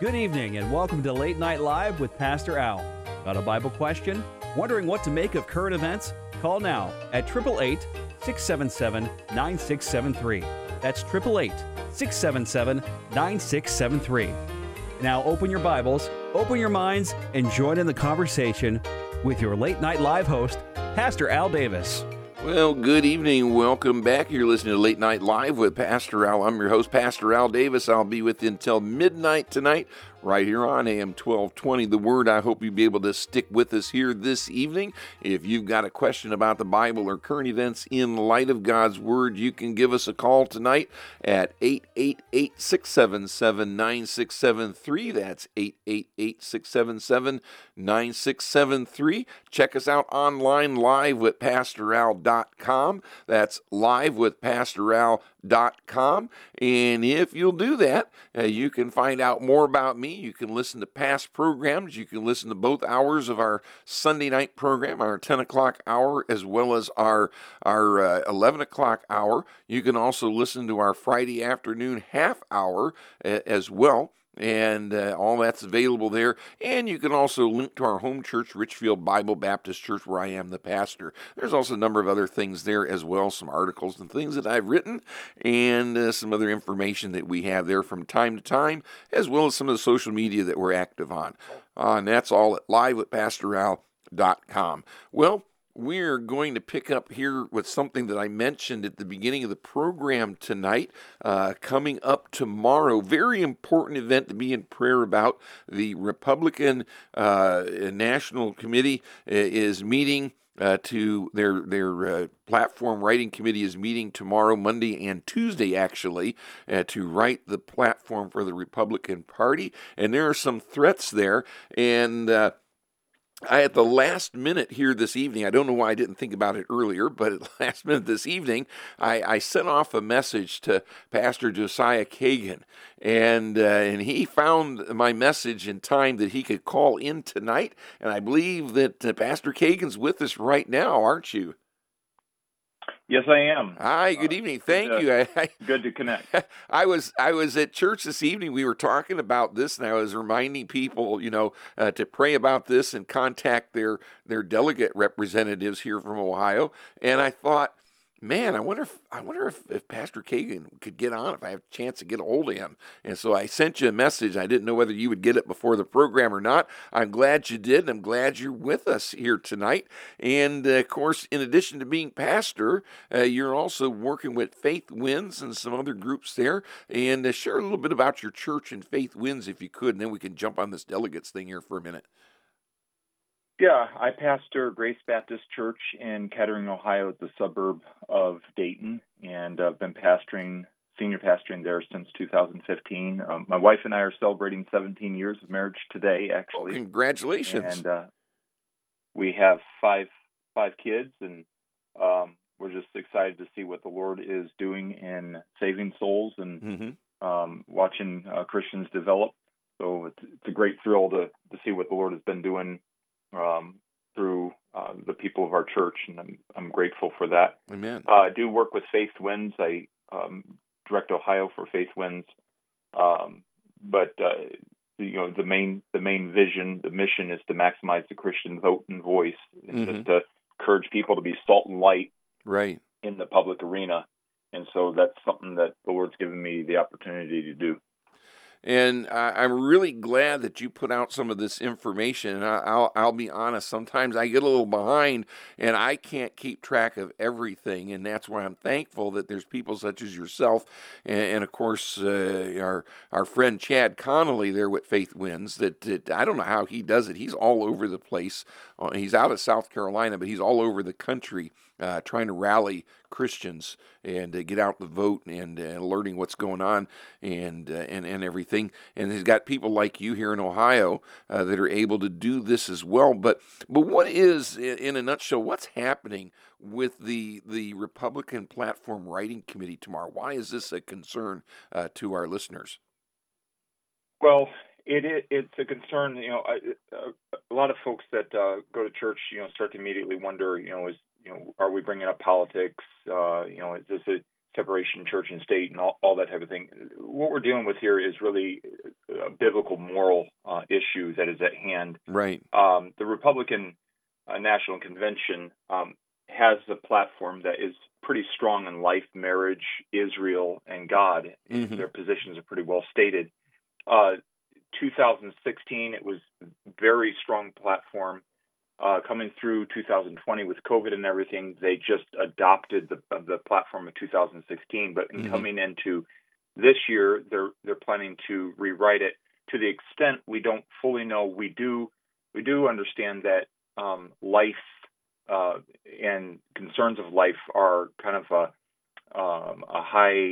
Good evening and welcome to Late Night Live with Pastor Al. Got a Bible question? Wondering what to make of current events? Call now at 888-677-9673. That's 888-677-9673. Now open your Bibles, open your minds, and join in the conversation with your Late Night Live host, Pastor Al Davis. Well, good evening. Welcome back. You're listening to Late Night Live with Pastor Al. I'm your host, Pastor Al Davis. I'll be with you until midnight tonight, right here on AM 1220, The Word. I hope you'll be able to stick with us here this evening. If you've got a question about the Bible or current events in light of God's Word, you can give us a call tonight at 888-677-9673. That's 888-677-9673. Check us out online, live with PastorAl.com. That's live with PastorAl.com. And if you'll do that, you can find out more about me. You can listen to past programs. You can listen to both hours of our Sunday night program, our 10 o'clock hour, as well as our 11 o'clock hour. You can also listen to our Friday afternoon half hour as well. And all that's available there. And you can also link to our home church, Richfield Bible Baptist Church, where I am the pastor. There's also a number of other things there as well, some articles and things that I've written, and some other information that we have there from time to time, as well as some of the social media that we're active on. And that's all at livewithpastoral.com. Well, we're going to pick up here with something that I mentioned at the beginning of the program tonight, coming up tomorrow. Very important event to be in prayer about. The Republican National Committee is meeting to their platform writing committee is meeting tomorrow, Monday and Tuesday, actually, to write the platform for the Republican Party. And there are some threats there, and at the last minute here this evening, I don't know why I didn't think about it earlier, but at the last minute this evening, I sent off a message to Pastor Josiah Kagan, and he found my message in time that he could call in tonight, and I believe that Pastor Kagan's with us right now, aren't you? Yes, I am. Hi, good evening. Thank you. Good to connect. I was at church this evening. We were talking about this, and I was reminding people, to pray about this and contact their delegate representatives here from Ohio. And I thought, man, I wonder if Pastor Kagan could get on, if I have a chance to get a hold of him. And so I sent you a message. I didn't know whether you would get it before the program or not. I'm glad you did. I'm glad you're with us here tonight. And, of course, in addition to being pastor, you're also working with Faith Winds and some other groups there. And share a little bit about your church and Faith Winds, if you could, and then we can jump on this delegates thing here for a minute. Yeah, I pastor Grace Baptist Church in Kettering, Ohio. It's a suburb of Dayton, and I've been senior pastoring there since 2015. My wife and I are celebrating 17 years of marriage today, actually. Oh, congratulations. And we have five kids, and we're just excited to see what the Lord is doing in saving souls and watching Christians develop. So it's a great thrill to see what the Lord has been doing through the people of our church, and I'm grateful for that. Amen. I do work with Faith Winds. I direct Ohio for Faith Winds, but the main vision, the mission is to maximize the Christian vote and voice, and just to encourage people to be salt and light, right, in the public arena. And so that's something that the Lord's given me the opportunity to do. And I'm really glad that you put out some of this information. And I'll be honest, sometimes I get a little behind and I can't keep track of everything. And that's why I'm thankful that there's people such as yourself and of course, our friend Chad Connolly there with Faith Winds, that I don't know how he does it. He's all over the place. He's out of South Carolina, but he's all over the country trying to rally Christians and get out the vote and learning what's going on and everything. And he's got people like you here in Ohio that are able to do this as well. But what is, in a nutshell, what's happening with the Republican Platform Writing Committee tomorrow? Why is this a concern to our listeners? Well, it's a concern. A lot of folks that go to church, start to immediately wonder, are we bringing up politics? Is this a separation church and state and all that type of thing? What we're dealing with here is really biblical moral issue that is at hand. Right. The Republican National Convention has a platform that is pretty strong in life, marriage, Israel, and God. Mm-hmm. Their positions are pretty well stated. 2016, it was very strong platform. Coming through 2020 with COVID and everything, they just adopted the platform of 2016. But in coming into this year, they're planning to rewrite it. To the extent we don't fully know, we do understand that life and concerns of life are kind of a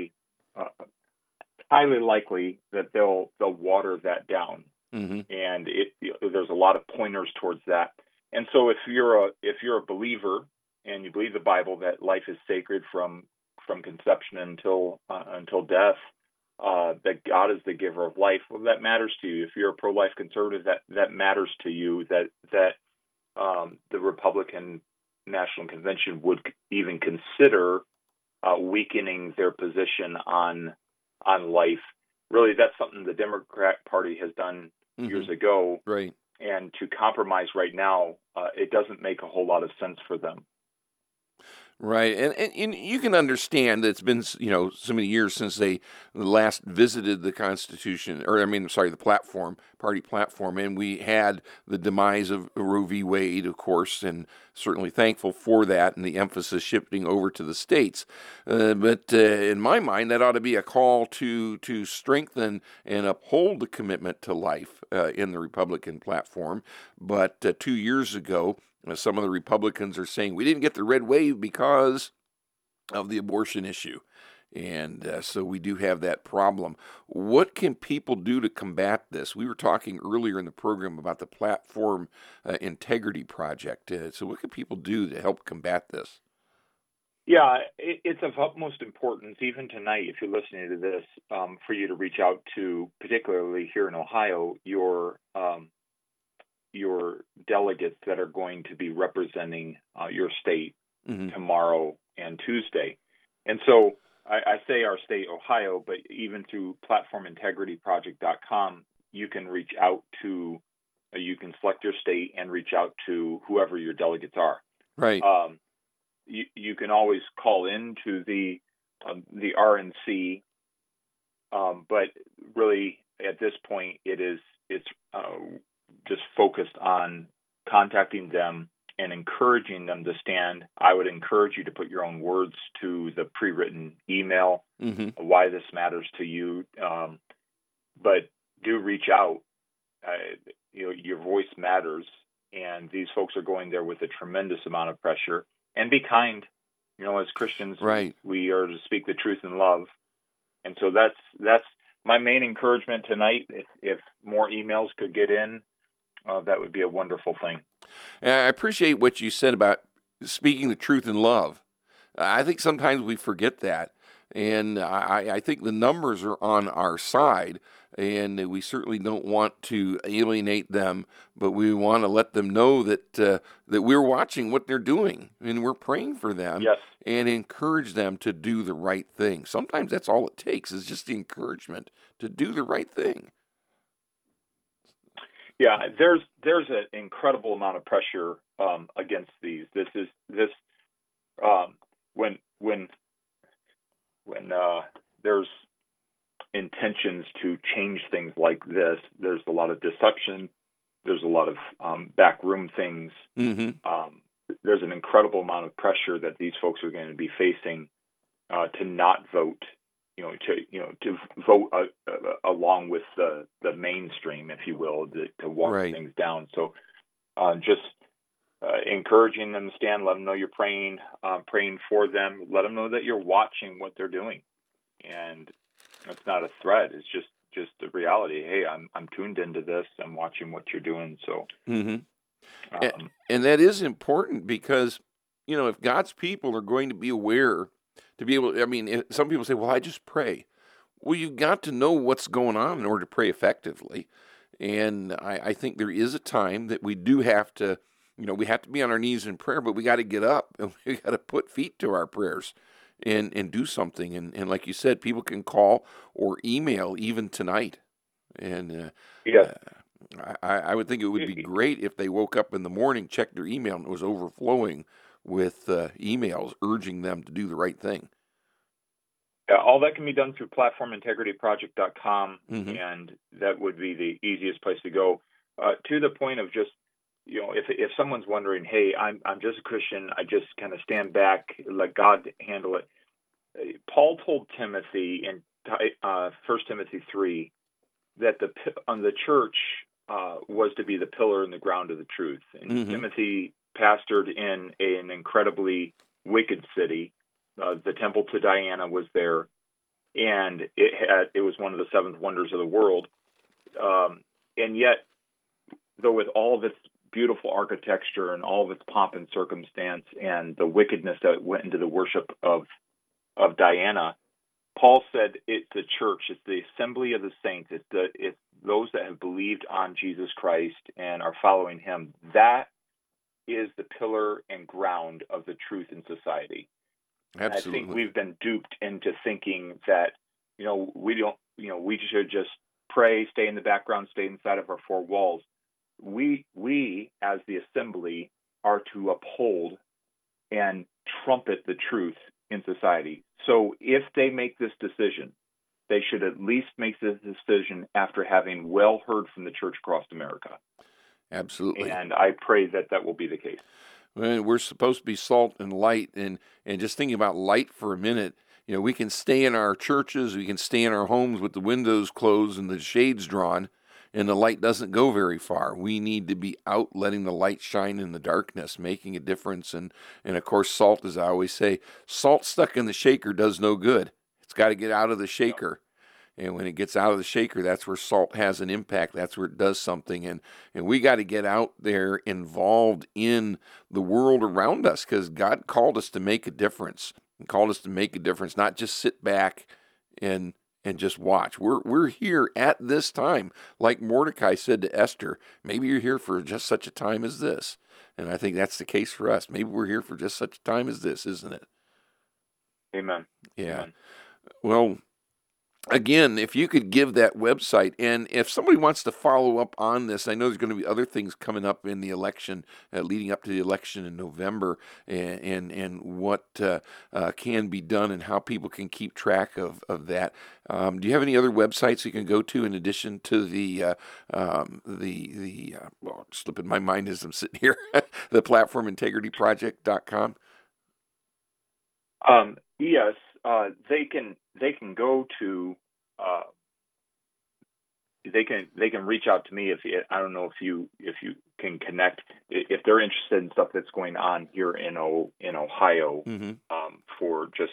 highly likely that they'll water that down, and there's a lot of pointers towards that. And so if you're a believer and you believe the Bible that life is sacred from conception until death, that God is the giver of life, well, that matters to you. If you're a pro-life conservative, that matters to you. That the Republican National Convention would even consider weakening their position on life. Really, that's something the Democrat Party has done years ago. Right. And to compromise right now, it doesn't make a whole lot of sense for them. Right, and you can understand that it's been, so many years since they last visited the Constitution, the party platform, and we had the demise of Roe v. Wade, of course, and certainly thankful for that and the emphasis shifting over to the states. But in my mind, that ought to be a call to strengthen and uphold the commitment to life in the Republican platform. But 2 years ago, some of the Republicans are saying we didn't get the red wave because of the abortion issue. And so we do have that problem. What can people do to combat this? We were talking earlier in the program about the Platform Integrity Project. So what can people do to help combat this? Yeah, it's of utmost importance, even tonight, if you're listening to this, for you to reach out to, particularly here in Ohio, your delegates that are going to be representing your state tomorrow and Tuesday. And so I say our state, Ohio, but even through platformintegrityproject.com, you can reach out to, you can select your state and reach out to whoever your delegates are. Right. You can always call in to the RNC, but really at this point it's just focused on contacting them and encouraging them to stand. I would encourage you to put your own words to the pre-written email, why this matters to you. But do reach out. Your voice matters, and these folks are going there with a tremendous amount of pressure. And be kind. As Christians, right, we are to speak the truth in love. And so that's my main encouragement tonight. If more emails could get in, that would be a wonderful thing. And I appreciate what you said about speaking the truth in love. I think sometimes we forget that. And I think the numbers are on our side, and we certainly don't want to alienate them, but we want to let them know that we're watching what they're doing, and we're praying for them, yes, and encourage them to do the right thing. Sometimes that's all it takes is just the encouragement to do the right thing. Yeah, there's an incredible amount of pressure against these. When there's intentions to change things like this, there's a lot of deception. There's a lot of backroom things. There's an incredible amount of pressure that these folks are going to be facing to not vote. To vote along with the mainstream, if you will, to walk right. things down. So just encouraging them to stand, let them know you're praying for them, let them know that you're watching what they're doing. And it's not a threat. It's just the reality. Hey, I'm tuned into this. I'm watching what you're doing. So, and that is important because, if God's people are going to be aware, to be able, some people say, well, I just pray. Well, you've got to know what's going on in order to pray effectively. And I think there is a time that we do have to, we have to be on our knees in prayer, but we got to get up and we got to put feet to our prayers and do something. And like you said, people can call or email even tonight. And Yes. I would think it would be great if they woke up in the morning, checked their email, and it was overflowing with emails urging them to do the right thing. Yeah, all that can be done through platformintegrityproject.com, Mm-hmm. and that would be the easiest place to go. To the point of just, if someone's wondering, hey, I'm just a Christian, I just kind of stand back, let God handle it. Paul told Timothy in 1 Timothy 3 that the church was to be the pillar and the ground of the truth. And Mm-hmm. Timothy pastored in an incredibly wicked city. The temple to Diana was there, and it was one of the seventh wonders of the world. And yet, though with all of its beautiful architecture and all of its pomp and circumstance and the wickedness that went into the worship of Diana, Paul said it's the church, it's the assembly of the saints, it's those that have believed on Jesus Christ and are following him. That is the pillar and ground of the truth in society. Absolutely. And I think we've been duped into thinking that, we should just pray, stay in the background, stay inside of our four walls. We as the assembly are to uphold and trumpet the truth in society. So if they make this decision, they should at least make this decision after having well heard from the church across America. Absolutely. And I pray that will be the case. Well, we're supposed to be salt and light, and just thinking about light for a minute, we can stay in our churches, we can stay in our homes with the windows closed and the shades drawn, and the light doesn't go very far. We need to be out letting the light shine in the darkness, making a difference. And of course, salt, as I always say, salt stuck in the shaker does no good. It's got to get out of the shaker. And when it gets out of the shaker, that's where salt has an impact. That's where it does something. And we got to get out there involved in the world around us, because God called us to make a difference. And called us to make a difference, not just sit back and just watch. We're here at this time, like Mordecai said to Esther. Maybe you're here for just such a time as this. And I think that's the case for us. Maybe we're here for just such a time as this, isn't it? Amen. Yeah. Amen. Well, again, if you could give that website, and if somebody wants to follow up on this, I know there's going to be other things coming up in the election, leading up to the election in November, and what can be done and how people can keep track of that. Do you have any other websites you can go to in addition to the slipping my mind as I'm sitting here, the platformintegrityproject.com? Yes, they can go to they can reach out to me. I don't know if you can connect, if they're interested in stuff that's going on here in Ohio, Mm-hmm. for just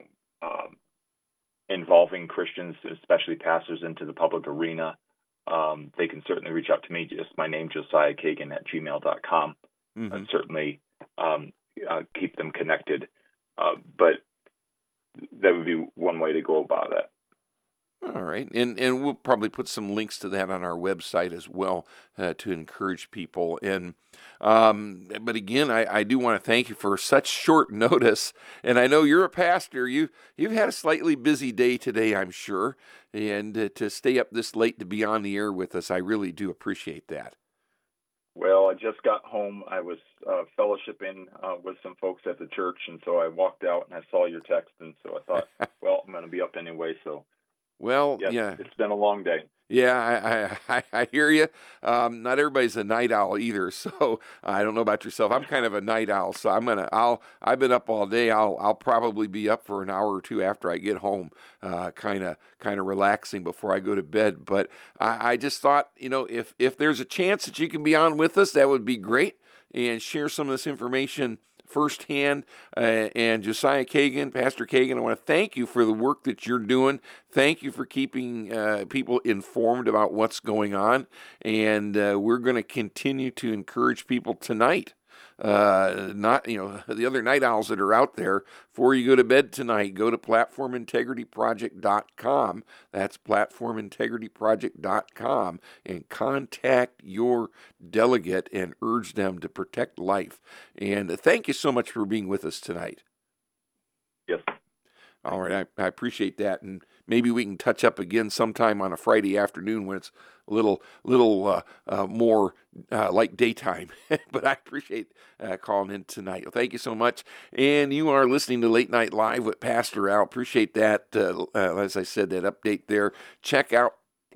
involving Christians, especially pastors, into the public arena. They can certainly reach out to me. Just my name, JosiahKagan@gmail.com. Mm-hmm. And certainly keep them connected. But that would be one way to go about it. All right, and we'll probably put some links to that on our website as well, to encourage people. And but again, I do want to thank you for such short notice. And I know you're a pastor. You've had a slightly busy day today, I'm sure, and to stay up this late to be on the air with us, I really do appreciate that. Well, I just got home. I was fellowshipping with some folks at the church, and so I walked out and I saw your text, and so I thought, well, I'm going to be up anyway. So, well, yes, yeah, it's been a long day. Yeah, I hear you. Not everybody's a night owl either, so I don't know about yourself. I'm kind of a night owl, so I've been up all day. I'll probably be up for an hour or two after I get home, kind of relaxing before I go to bed. But I just thought, if there's a chance that you can be on with us, that would be great, and share some of this information firsthand. And Josiah Kagan, Pastor Kagan, I want to thank you for the work that you're doing. Thank you for keeping people informed about what's going on. And we're going to continue to encourage people tonight. Not, the other night owls that are out there, before you go to bed tonight, go to platformintegrityproject.com. That's platformintegrityproject.com, and contact your delegate and urge them to protect life. And thank you so much for being with us tonight. Yes. All right. I appreciate that. And maybe we can touch up again sometime on a Friday afternoon when it's a little more like daytime. But I appreciate calling in tonight. Well, thank you so much. And you are listening to Late Night Live with Pastor Al. Appreciate that. As I said, that update there. Check out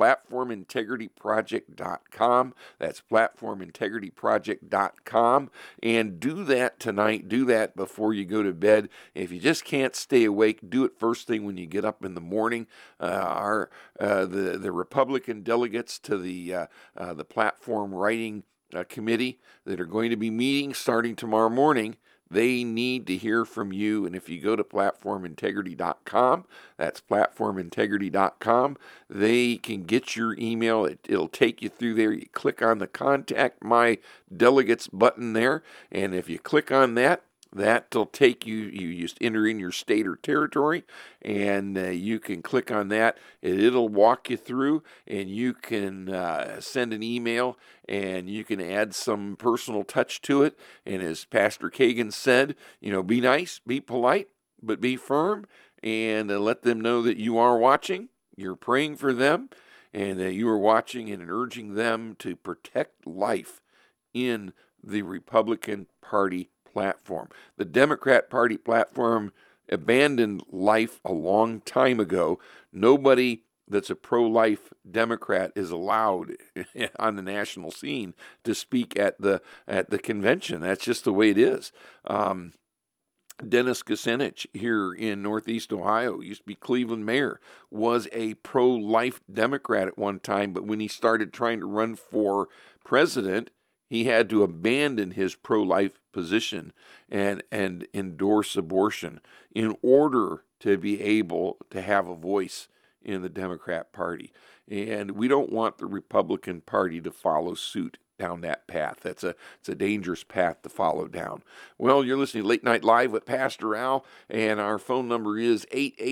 platformintegrityproject.com. That's platformintegrityproject.com. And do that tonight. Do that before you go to bed. If you just can't stay awake, do it first thing when you get up in the morning. The Republican delegates to the platform writing committee that are going to be meeting starting tomorrow morning, they need to hear from you. And if you go to platformintegrity.com, that's platformintegrity.com, they can get your email. It'll take you through there. You click on the Contact My Delegates button there. And if you click on that, that'll take you, you just enter in your state or territory, and you can click on that. It'll walk you through, and you can send an email, and you can add some personal touch to it. And as Pastor Kagan said, be nice, be polite, but be firm, and let them know that you are watching, you're praying for them, and that you are watching and urging them to protect life in the Republican Party platform. The Democrat Party platform abandoned life a long time ago. Nobody that's a pro-life Democrat is allowed on the national scene to speak at the convention. That's just the way it is. Dennis Kucinich here in Northeast Ohio, used to be Cleveland mayor, was a pro-life Democrat at one time, but when he started trying to run for president, he had to abandon his pro-life position and endorse abortion in order to be able to have a voice in the Democrat Party. And we don't want the Republican Party to follow suit down that path. It's a dangerous path to follow down. Well, you're listening to Late Night Live with Pastor Al, and our phone number is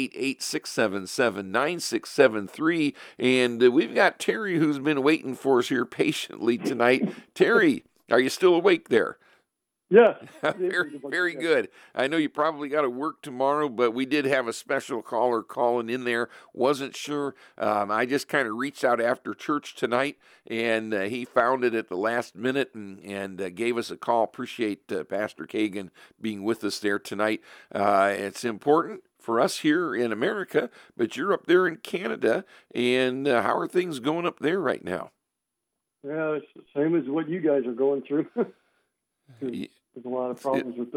888-677-9673. And we've got Terry who's been waiting for us here patiently tonight. Terry, are you still awake there? Yeah. Very good. I know you probably got to work tomorrow, but we did have a special caller calling in there. Wasn't sure. I just kind of reached out after church tonight, and he found it at the last minute and gave us a call. Appreciate Pastor Kagan being with us there tonight. It's important for us here in America, but you're up there in Canada, and how are things going up there right now? Yeah, it's the same as what you guys are going through. There's a lot of problems with,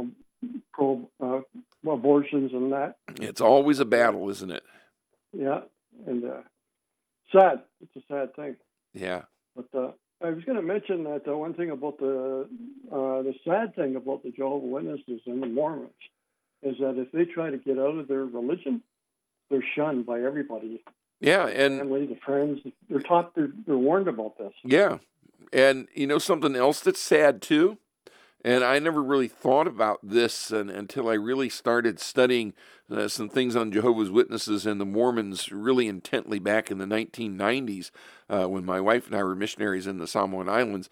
abortions and that. It's always a battle, isn't it? Yeah, and sad. It's a sad thing. Yeah. But I was going to mention that one thing about the sad thing about the Jehovah's Witnesses and the Mormons is that if they try to get out of their religion, they're shunned by everybody. Yeah, and family, the friends, they're taught, they're warned about this. Yeah, and something else that's sad too. And I never really thought about this until I really started studying some things on Jehovah's Witnesses and the Mormons really intently back in the 1990s when my wife and I were missionaries in the Samoan Islands.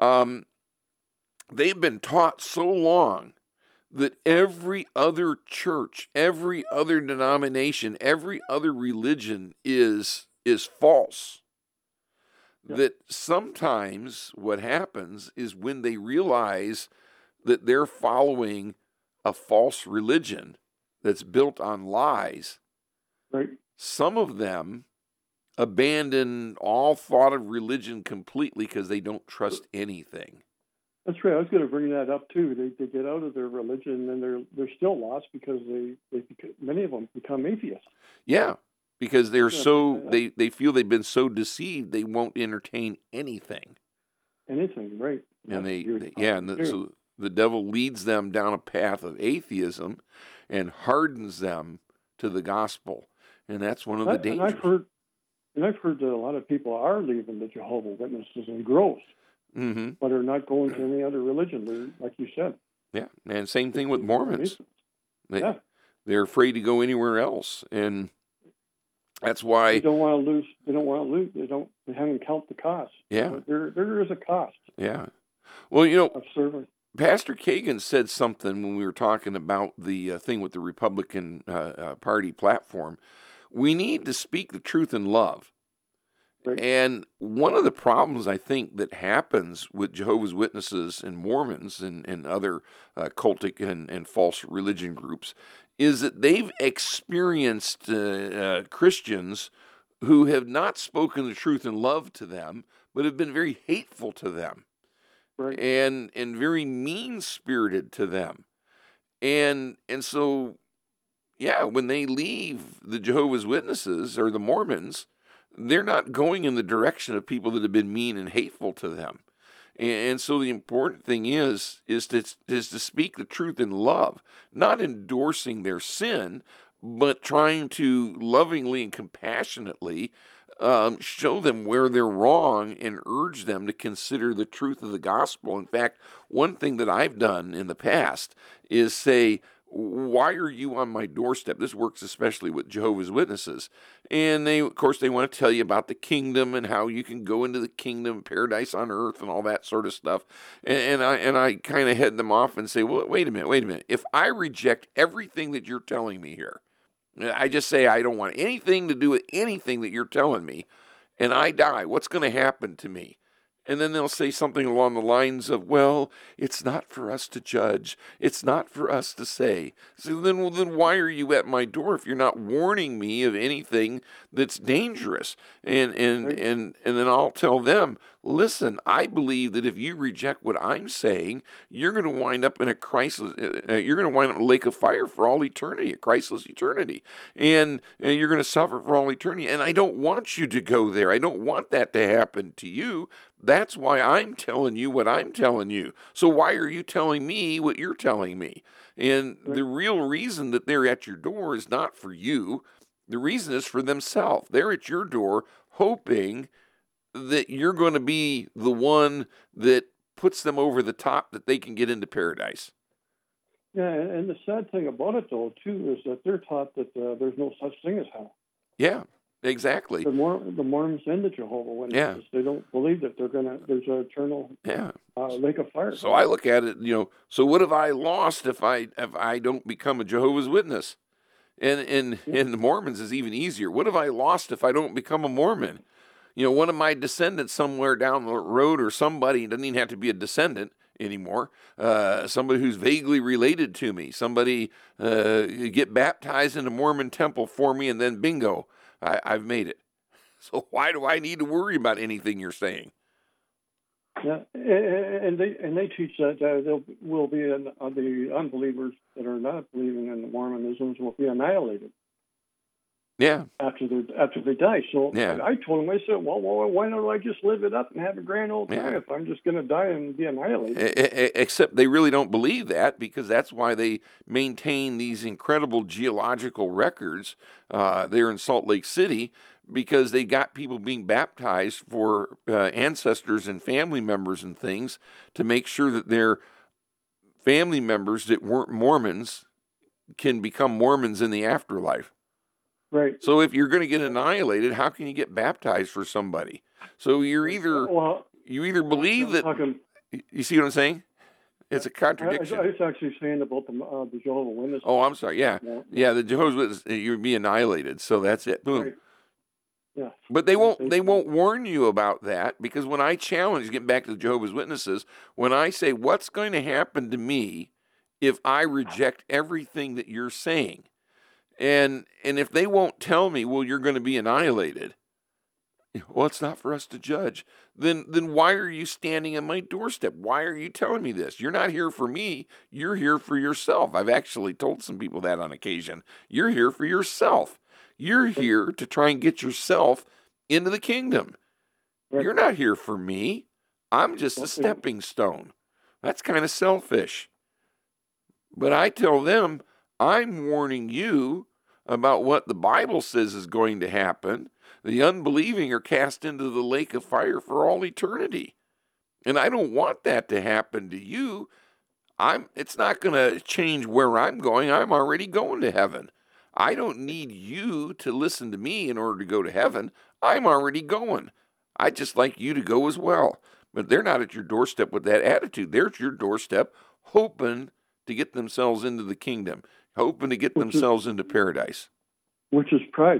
They've been taught so long that every other church, every other denomination, every other religion is false. That sometimes what happens is when they realize that they're following a false religion that's built on lies, right, some of them abandon all thought of religion completely because they don't trust anything. That's right. I was going to bring that up too. They get out of their religion and they're still lost because many of them become atheists. Yeah. Because they feel they've been so deceived, they won't entertain anything. Anything, right? And so the devil leads them down a path of atheism, and hardens them to the gospel, and that's one of the dangers. And I've heard that a lot of people are leaving the Jehovah's Witnesses in groves, but are not going to any other religion. They're, like you said. Yeah, and same thing with Mormons. They're afraid to go anywhere else, and that's why they don't want to lose. They don't want to lose. They haven't count the cost. Yeah, there is a cost. Yeah, well, of serving. Pastor Kagan said something when we were talking about the thing with the Republican Party platform. we need to speak the truth in love. Right. And one of the problems I think that happens with Jehovah's Witnesses and Mormons and other cultic and false religion groups is that they've experienced Christians who have not spoken the truth in love to them, but have been very hateful to them, Right. and very mean-spirited to them. And so, yeah, when they leave the Jehovah's Witnesses or the Mormons, they're not going in the direction of people that have been mean and hateful to them. And so the important thing is to speak the truth in love, not endorsing their sin, but trying to lovingly and compassionately show them where they're wrong and urge them to consider the truth of the gospel. In fact, one thing that I've done in the past is say, why are you on my doorstep? This works especially with Jehovah's Witnesses. And they, of course, they want to tell you about the kingdom and how you can go into the kingdom, paradise on earth, and all that sort of stuff. And I kind of head them off and say, well, wait a minute. If I reject everything that you're telling me here, I just say I don't want anything to do with anything that you're telling me, and I die, what's going to happen to me? And then they'll say something along the lines of, well, it's not for us to judge. It's not for us to say. So then why are you at my door if you're not warning me of anything that's dangerous? And then I'll tell them, listen, I believe that if you reject what I'm saying, you're going to wind up in a crisis. You're going to wind up in a lake of fire for all eternity, a Christless eternity. And you're going to suffer for all eternity. And I don't want you to go there. I don't want that to happen to you. That's why I'm telling you what I'm telling you. So why are you telling me what you're telling me? And the real reason that they're at your door is not for you. The reason is for themselves. They're at your door hoping that you're going to be the one that puts them over the top, that they can get into paradise. Yeah, and the sad thing about it, though, too, is that they're taught that there's no such thing as hell. Yeah, exactly. The Mormons and the Jehovah's Witnesses, they don't believe that there's an eternal lake of fire. So I look at it, so what have I lost if I don't become a Jehovah's Witness? And the Mormons is even easier. What have I lost if I don't become a Mormon? One of my descendants somewhere down the road, or somebody, doesn't even have to be a descendant anymore, somebody who's vaguely related to me, somebody get baptized in a Mormon temple for me, and then bingo, I've made it. So why do I need to worry about anything you're saying? Yeah, and they teach that there will be the unbelievers that are not believing in Mormonism will be annihilated. Yeah. After they die. So I told him, I said, well, why don't I just live it up and have a grand old time if I'm just going to die and be annihilated? Except they really don't believe that, because that's why they maintain these incredible geological records there in Salt Lake City, because they got people being baptized for ancestors and family members and things to make sure that their family members that weren't Mormons can become Mormons in the afterlife. Right. So if you're going to get annihilated, how can you get baptized for somebody? So you either believe that. You see what I'm saying? It's a contradiction. I was actually saying about the Jehovah's Witnesses. Oh, I'm sorry. Yeah, the Jehovah's Witnesses, you'd be annihilated. So that's it. Boom. Right. Yeah. But they won't warn you about that, because when I challenge, getting back to the Jehovah's Witnesses, when I say what's going to happen to me if I reject everything that you're saying. And if they won't tell me, well, you're going to be annihilated, well, it's not for us to judge. Then why are you standing on my doorstep? Why are you telling me this? You're not here for me. You're here for yourself. I've actually told some people that on occasion. You're here for yourself. You're here to try and get yourself into the kingdom. You're not here for me. I'm just a stepping stone. That's kind of selfish. But I tell them, I'm warning you about what the Bible says is going to happen. The unbelieving are cast into the lake of fire for all eternity. And I don't want that to happen to you. It's not going to change where I'm going. I'm already going to heaven. I don't need you to listen to me in order to go to heaven. I'm already going. I'd just like you to go as well. But they're not at your doorstep with that attitude. They're at your doorstep hoping to get themselves into the kingdom, hoping to get themselves into paradise. Which is pride.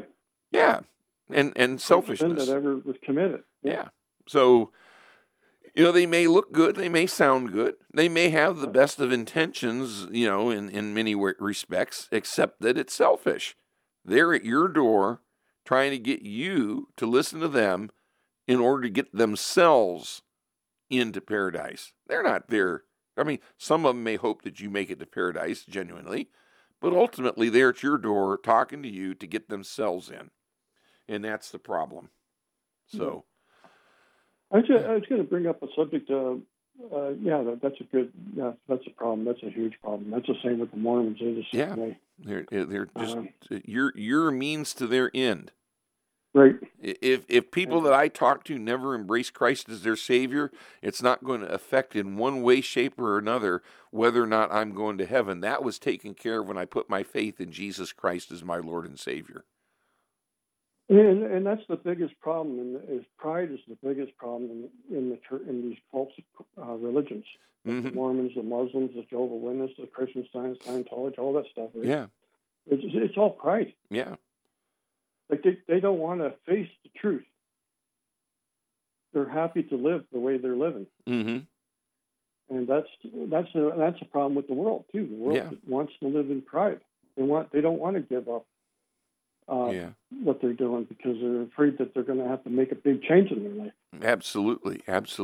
Yeah, and selfishness. Sin that ever was committed. Yeah. So, they may look good, they may sound good, they may have the best of intentions, in many respects, except that it's selfish. They're at your door trying to get you to listen to them in order to get themselves into paradise. They're not there. I mean, some of them may hope that you make it to paradise genuinely, but ultimately they're at your door talking to you to get themselves in. And that's the problem. So, I was going to bring up a subject. That's a problem. That's a huge problem. That's the same with the Mormons. They're the same way. They're just you're a means to their end. Right. If people that I talk to never embrace Christ as their Savior, it's not going to affect in one way, shape, or another whether or not I'm going to heaven. That was taken care of when I put my faith in Jesus Christ as my Lord and Savior. And that's the biggest problem. Is pride is the biggest problem in these false religions. Mm-hmm. The Mormons, the Muslims, the Jehovah's Witnesses, the Christian Science, Scientology, all that stuff. Right? Yeah. It's all pride. Yeah. Like they don't want to face the truth. They're happy to live the way they're living. Mm-hmm. And that's a problem with the world too. The world wants to live in pride. They don't want to give up what they're doing because they're afraid that they're going to have to make a big change in their life. Absolutely.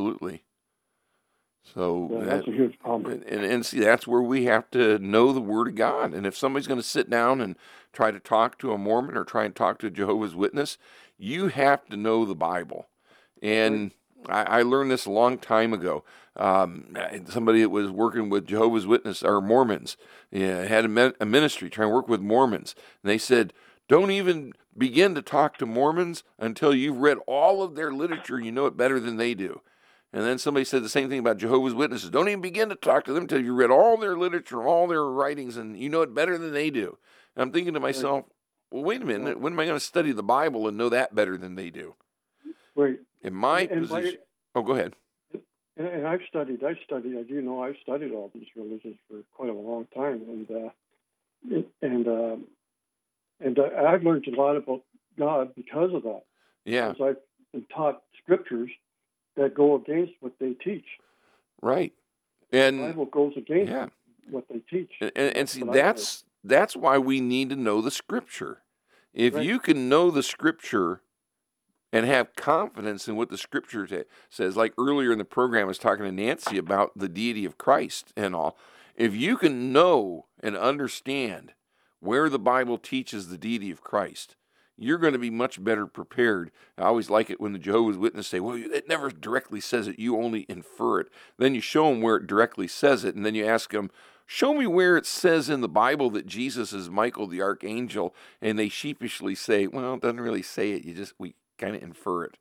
So that's a huge problem. And see, that's where we have to know the Word of God. And if somebody's going to sit down and try to talk to a Mormon or try and talk to a Jehovah's Witness, you have to know the Bible. And I learned this a long time ago. Somebody that was working with Jehovah's Witnesses or Mormons had a ministry trying to work with Mormons. And they said, don't even begin to talk to Mormons until you've read all of their literature. You know it better than they do. And then somebody said the same thing about Jehovah's Witnesses. Don't even begin to talk to them until you read all their literature, all their writings, and you know it better than they do. And I'm thinking to myself, well, wait a minute. When am I going to study the Bible and know that better than they do? Right. In my position. Go ahead. And I've studied, as you know, I've studied all these religions for quite a long time. And I've learned a lot about God because of that. Yeah. Because I've been taught scriptures that go against what they teach. Right. And the Bible goes against what they teach. And see, that's why we need to know the Scripture. If you can know the Scripture and have confidence in what the Scripture says, like earlier in the program I was talking to Nancy about the deity of Christ and all, if you can know and understand where the Bible teaches the deity of Christ, you're going to be much better prepared. I always like it when the Jehovah's Witnesses say, well, it never directly says it, you only infer it. Then you show them where it directly says it, and then you ask them, show me where it says in the Bible that Jesus is Michael the Archangel, and they sheepishly say, well, it doesn't really say it, we kind of infer it.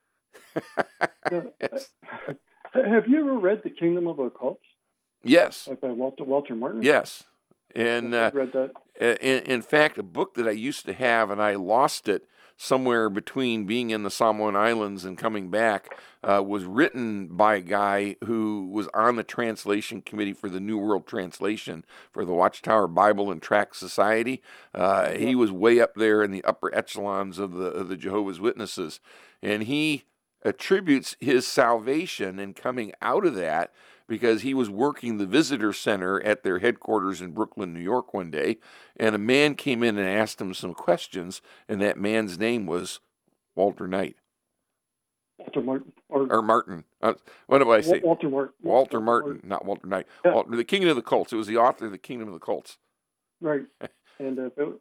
Yes. Have you ever read The Kingdom of Occults? Yes. By Walter Martin? Yes. And I've read that. In fact, a book that I used to have, and I lost it somewhere between being in the Samoan Islands and coming back, was written by a guy who was on the translation committee for the New World Translation for the Watchtower Bible and Tract Society. He was way up there in the upper echelons of the Jehovah's Witnesses, and he attributes his salvation and coming out of that because he was working the visitor center at their headquarters in Brooklyn, New York one day, and a man came in and asked him some questions, and that man's name was Walter Knight. Walter Martin. Or Martin. What do I say? Walter Martin. Walter Martin, not Walter Knight. Yeah. The Kingdom of the Cults. It was the author of The Kingdom of the Cults. Right. And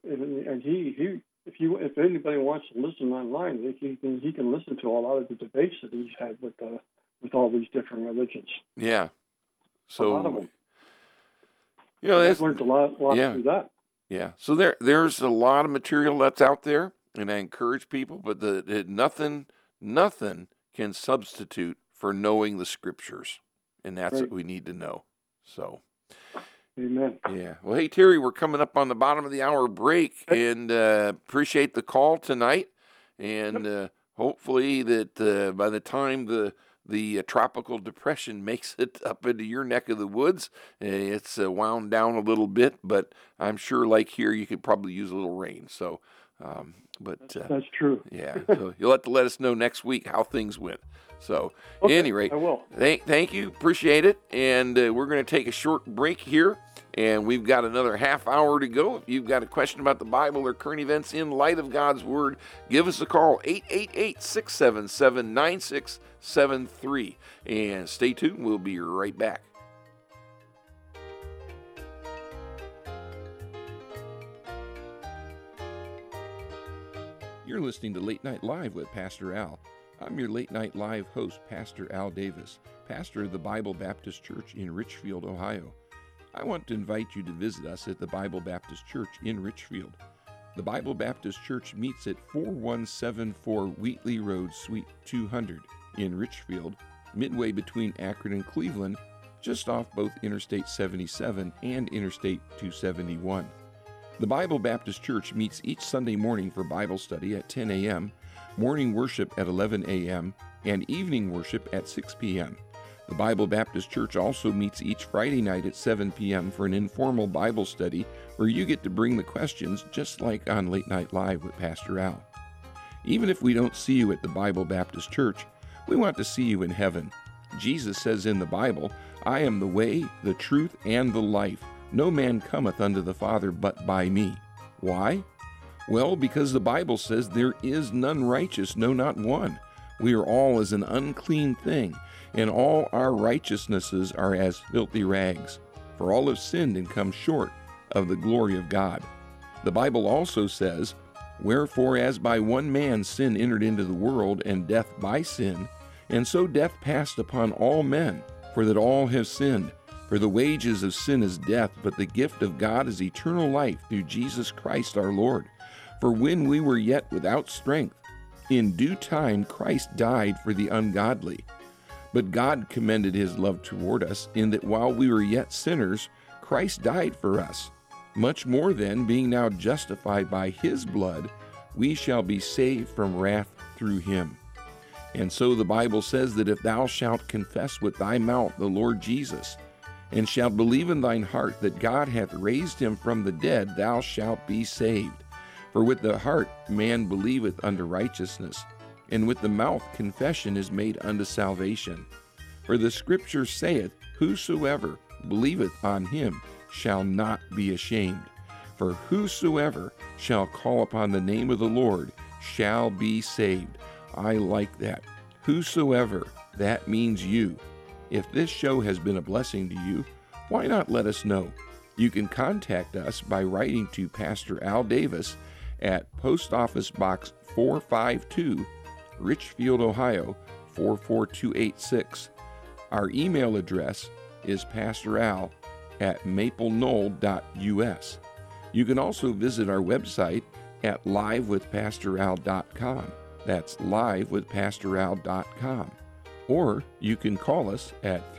if anybody wants to listen online, he can listen to a lot of the debates that he's had with all these different religions. Yeah. So, a lot of them. I've learned a lot through that. Yeah. So there's a lot of material that's out there, and I encourage people, but nothing can substitute for knowing the Scriptures, and that's what we need to know. So. Amen. Yeah. Well, hey, Terry, we're coming up on the bottom of the hour break, and appreciate the call tonight. And hopefully that by the time the tropical depression makes it up into your neck of the woods, it's wound down a little bit. But I'm sure, like here, you could probably use a little rain. So That's true. Yeah, so you'll have to let us know next week how things went. So, Okay, at any rate, I will. Thank you, appreciate it, and we're going to take a short break here, and we've got another half hour to go. If you've got a question about the Bible or current events in light of God's Word, give us a call, 888-677-9673, and stay tuned. We'll be right back. You're listening to Late Night Live with Pastor Al. I'm your Late Night Live host, Pastor Al Davis, pastor of the Bible Baptist Church in Richfield, Ohio. I want to invite you to visit us at the Bible Baptist Church in Richfield. The Bible Baptist Church meets at 4174 Wheatley Road, Suite 200 in Richfield, midway between Akron and Cleveland, just off both Interstate 77 and Interstate 271. The Bible Baptist Church meets each Sunday morning for Bible study at 10 a.m., morning worship at 11 a.m., and evening worship at 6 p.m. The Bible Baptist Church also meets each Friday night at 7 p.m. for an informal Bible study where you get to bring the questions just like on Late Night Live with Pastor Al. Even if we don't see you at the Bible Baptist Church, we want to see you in heaven. Jesus says in the Bible, "I am the way, the truth, and the life. No man cometh unto the Father but by me." Why? Well, because the Bible says there is none righteous, no, not one. We are all as an unclean thing, and all our righteousnesses are as filthy rags. For all have sinned and come short of the glory of God. The Bible also says, "Wherefore as by one man sin entered into the world, and death by sin, and so death passed upon all men, for that all have sinned. For the wages of sin is death, but the gift of God is eternal life through Jesus Christ our Lord. For when we were yet without strength, in due time Christ died for the ungodly. But God commended his love toward us, in that while we were yet sinners, Christ died for us. Much more then, being now justified by his blood, we shall be saved from wrath through him. And so the Bible says that if thou shalt confess with thy mouth the Lord Jesus, and shalt believe in thine heart that God hath raised him from the dead, thou shalt be saved. For with the heart man believeth unto righteousness, and with the mouth confession is made unto salvation. For the Scripture saith, Whosoever believeth on him shall not be ashamed. For whosoever shall call upon the name of the Lord shall be saved." I like that. Whosoever, that means you. If this show has been a blessing to you, why not let us know? You can contact us by writing to Pastor Al Davis at Post Office Box 452, Richfield, Ohio 44286. Our email address is pastoral@mapleknoll.us. You can also visit our website at livewithpastoral.com. That's livewithpastoral.com. Or you can call us at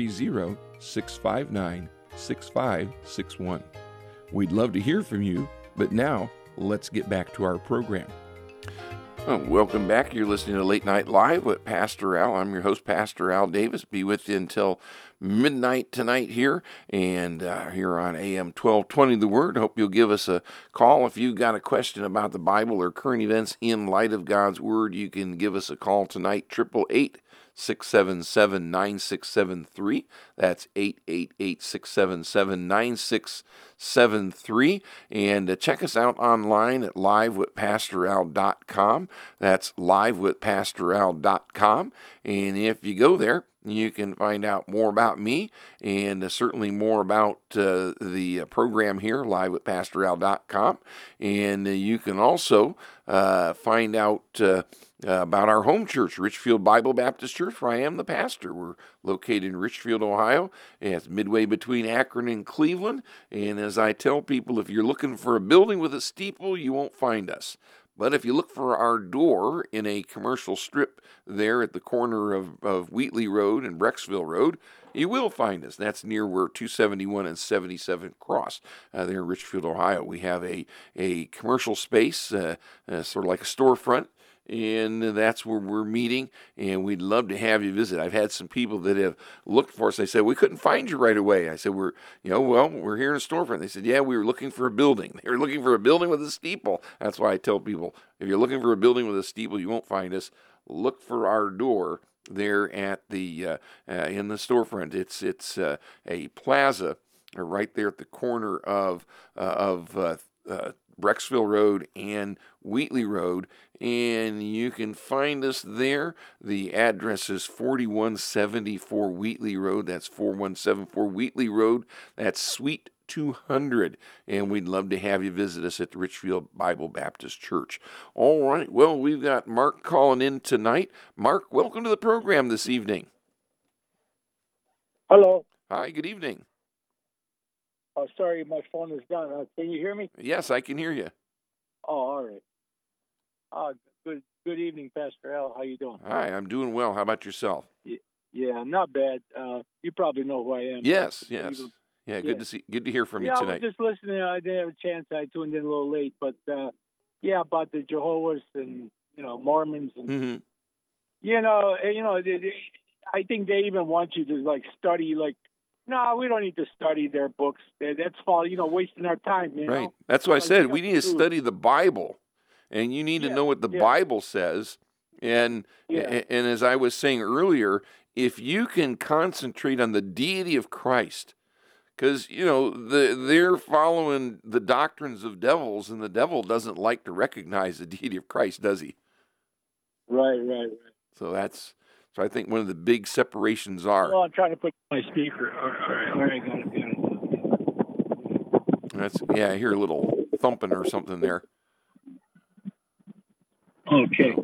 330-659-6561. We'd love to hear from you, but now let's get back to our program. Welcome back. You're listening to Late Night Live with Pastor Al. I'm your host, Pastor Al Davis. Be with you until midnight tonight here, and here on AM 1220 The Word. Hope you'll give us a call. If you've got a question about the Bible or current events in light of God's Word, you can give us a call tonight, 888-677-9673. That's 888-677-9673. And check us out online at livewithpastoral.com. That's livewithpastoral.com. And if you go there, you can find out more about me and certainly more about the program here, livewithpastoral.com. And you can also find out about our home church, Richfield Bible Baptist Church, where I am the pastor. We're located in Richfield, Ohio. It's midway between Akron and Cleveland. And as I tell people, if you're looking for a building with a steeple, you won't find us. But if you look for our door in a commercial strip there at the corner of Wheatley Road and Brecksville Road, you will find us. That's near where 271 and 77 cross there in Richfield, Ohio. We have a commercial space, sort of like a storefront. and that's where we're meeting, and we'd love to have you visit. I've had some people that have looked for us. They said, we couldn't find you right away. I said, we're here in a storefront. They said, yeah, we were looking for a building. They were looking for a building with a steeple. That's why I tell people, if you're looking for a building with a steeple, you won't find us. Look for our door there at the in the storefront. It's a plaza right there at the corner of Brecksville Road and Wheatley Road, and you can find us there. The address is 4174 Wheatley Road. That's 4174 Wheatley Road. That's Suite 200, and we'd love to have you visit us at the Richfield Bible Baptist Church. All right, well, we've got Mark calling in tonight. Mark, welcome to the program this evening. Hello. Hi, good evening. Oh, sorry, my phone is down. Can you hear me? Yes, I can hear you. Oh, all right. Good evening, Pastor Al. How you doing? Hi, I'm doing well. How about yourself? Yeah, not bad. You probably know who I am. Yes. Yeah, good to hear from you tonight. I was just listening. I didn't have a chance. I tuned in a little late, but about the Jehovah's and Mormons and I think they even want you to study No, we don't need to study their books. That's all, wasting our time. Right. That's what I said. We need to study the Bible, and you need to know what the Bible says. And as I was saying earlier, if you can concentrate on the deity of Christ, because they're following the doctrines of devils, and the devil doesn't like to recognize the deity of Christ, does he? Right. So I think one of the big separations are. Well, I'm trying to put my speaker. All right, got it. I hear a little thumping or something there. Okay.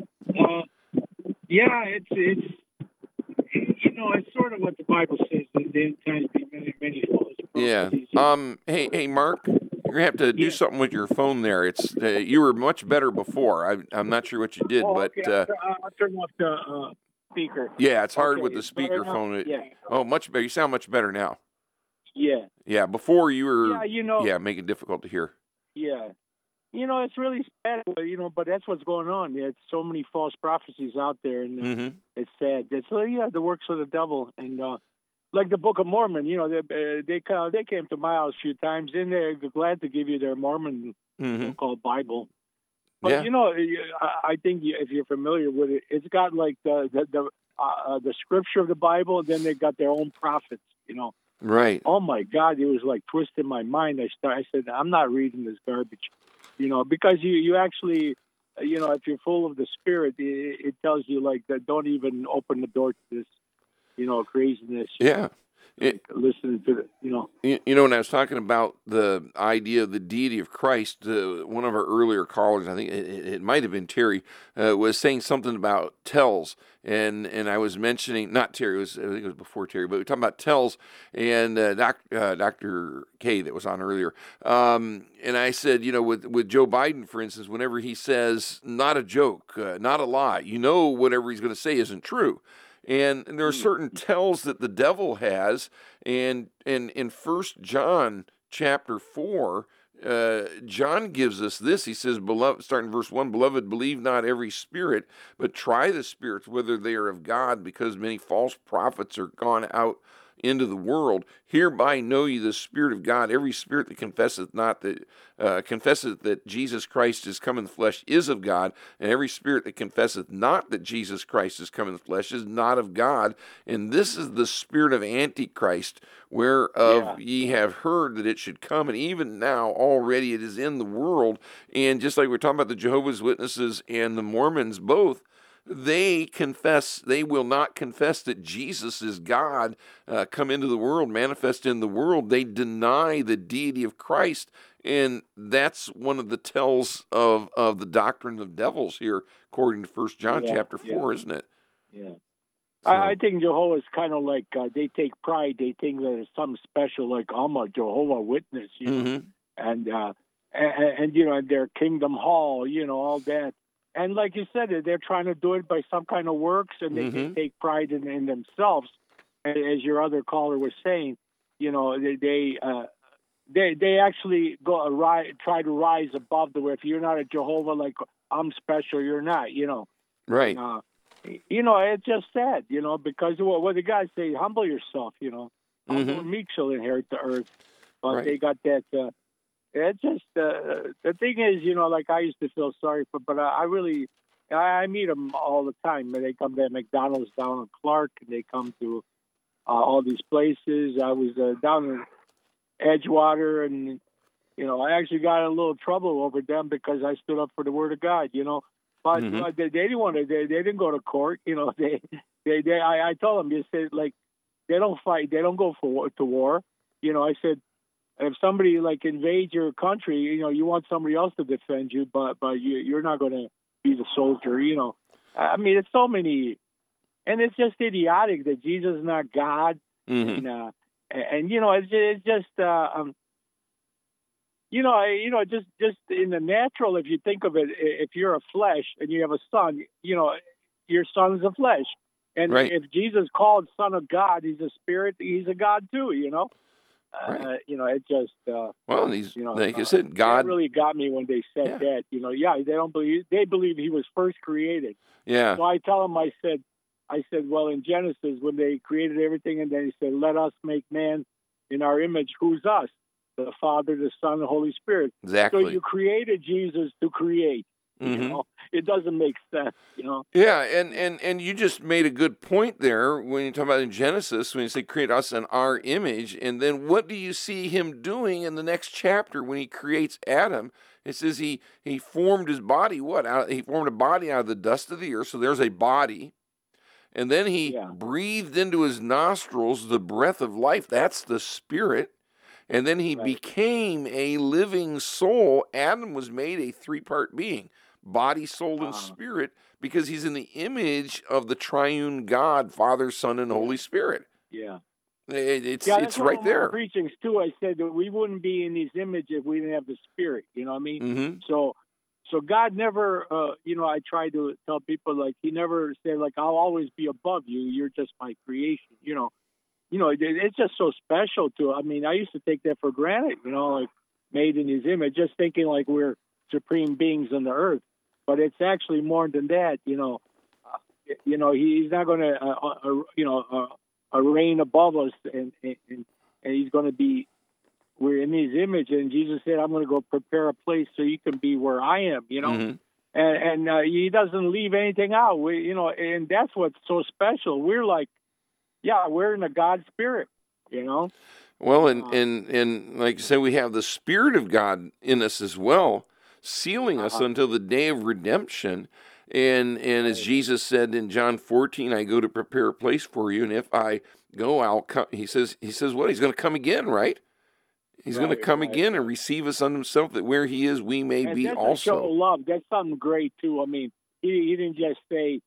It's sort of what the Bible says. There tends to be many false prophecies. Yeah. Hey, Mark, you're gonna have to do something with your phone there. It's you were much better before. I'm not sure what you did, but okay. I'll turn off the speaker. Yeah, it's hard with the speakerphone. Much better. You sound much better now. Yeah. Yeah. Before you were. Making it difficult to hear. Yeah. It's really sad, but that's what's going on. There's so many false prophecies out there, and it's sad. It's the works of the devil, and like the Book of Mormon. They came to my house a few times, and they're glad to give you their Mormon called Bible. But I think if you're familiar with it, it's got like the scripture of the Bible, and then they got their own prophets. Right. Oh my God, it was like twisting my mind. I said, I'm not reading this garbage. Because you actually, if you're full of the Spirit, it tells you that don't even open the door to this, craziness. Yeah. Listening to when I was talking about the idea of the deity of Christ, one of our earlier callers, I think it might have been Terry, was saying something about tells, and I was mentioning, not Terry, I think it was before Terry, but we were talking about tells, and Dr. K that was on earlier, and I said, with Joe Biden, for instance, whenever he says not a joke, not a lie, whatever he's going to say isn't true. And there are certain tells that the devil has, and in 1 John chapter 4, John gives us this. He says, "Beloved," starting in verse 1, "Beloved, believe not every spirit, but try the spirits whether they are of God, because many false prophets are gone out into the world. Hereby know ye the Spirit of God. Every spirit that confesseth that Jesus Christ is come in the flesh is of God, and every spirit that confesseth not that Jesus Christ is come in the flesh is not of God. And this is the spirit of Antichrist, whereof ye have heard that it should come, and even now already it is in the world." And just like we're talking about the Jehovah's Witnesses and the Mormons both, they will not confess that Jesus is God, come into the world, manifest in the world. They deny the deity of Christ, and that's one of the tells of the doctrine of devils here, according to 1 John chapter 4, isn't it? Yeah. So, I think Jehovah's kind of like, they take pride. They think that it's something special, like I'm a Jehovah Witness, and their Kingdom Hall, all that. And like you said, they're trying to do it by some kind of works, and they take pride in themselves. As your other caller was saying, they actually try to rise above the way. If you're not a Jehovah, like I'm special, you're not, you know. Right. You know, it's just sad, you know, because what the guys say, humble yourself, you know. Humble and meek shall inherit the earth. But they got that. It's just the thing is, you know, like I used to feel sorry for, but I meet them all the time. They come to McDonald's down in Clark, and they come to all these places. I was down in Edgewater, and you know, I actually got in a little trouble over them because I stood up for the Word of God, you know. But they didn't want to. They didn't go to court, you know. I told them, you said, like, they don't fight. They don't go to war. You know, I said, if somebody like invades your country, you know, you want somebody else to defend you, but you're not going to be the soldier. You know, I mean, it's so many, and it's just idiotic that Jesus is not God, and you know, it's just just in the natural. If you think of it, if you're a flesh and you have a son, you know, your son's a flesh. And if Jesus called Son of God, he's a spirit, he's a God too, you know? You know, it just... well, he's, you know, like you said, God... That really got me when they said that, you know. Yeah, they believe he was first created. Yeah. So I tell them, I said, well, in Genesis, when they created everything, and then he said, let us make man in our image. Who's us? The Father, the Son, the Holy Spirit. Exactly. So you created Jesus to create. You know, it doesn't make sense, you know. Yeah, and you just made a good point there when you talk about in Genesis, when you say create us in our image, and then what do you see him doing in the next chapter when he creates Adam? It says he formed his body, he formed a body out of the dust of the earth, so there's a body. And then he breathed into his nostrils the breath of life, that's the spirit. And then he became a living soul. Adam was made a three-part being. Body, soul, and spirit, because he's in the image of the triune God, Father, Son, and Holy Spirit. Yeah. It's right there. My preachings, too, I said that we wouldn't be in these images if we didn't have the Spirit, you know what I mean? So God never, you know, I try to tell people, like, he never said, like, I'll always be above you. You're just my creation, you know. You know, it's just so special to, I mean, I used to take that for granted, you know, like, made in his image, just thinking like we're supreme beings on the earth. But it's actually more than that, you know. You know, he's not going to, reign above us, and he's going to be. We're in his image, and Jesus said, "I'm going to go prepare a place so you can be where I am." You know, and he doesn't leave anything out. You know, and that's what's so special. We're like, we're in the God spirit. You know. Well, and like you said, we have the Spirit of God in us as well, sealing us until the day of redemption. And as Jesus said in John 14, I go to prepare a place for you, and if I go, I'll come. He says what? He's going to come again, right? He's going to come again and receive us unto himself, that where he is, we may be also. That's a show of love. That's something great, too. I mean, he didn't just say,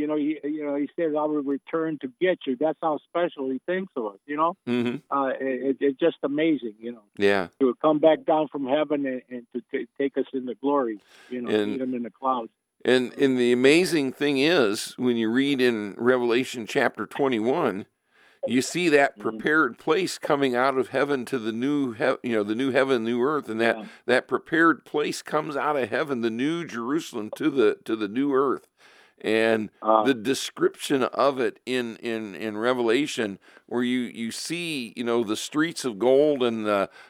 he says, I will return to get you. That's how special he thinks of us, you know? It's just amazing, you know? Yeah. To come back down from heaven and to take us into glory, you know, meet him in the clouds. And the amazing thing is, when you read in Revelation chapter 21, you see that prepared place coming out of heaven to the new the new heaven, new earth, and that prepared place comes out of heaven, the new Jerusalem to the new earth. And the description of it in Revelation, where you see, the streets of gold and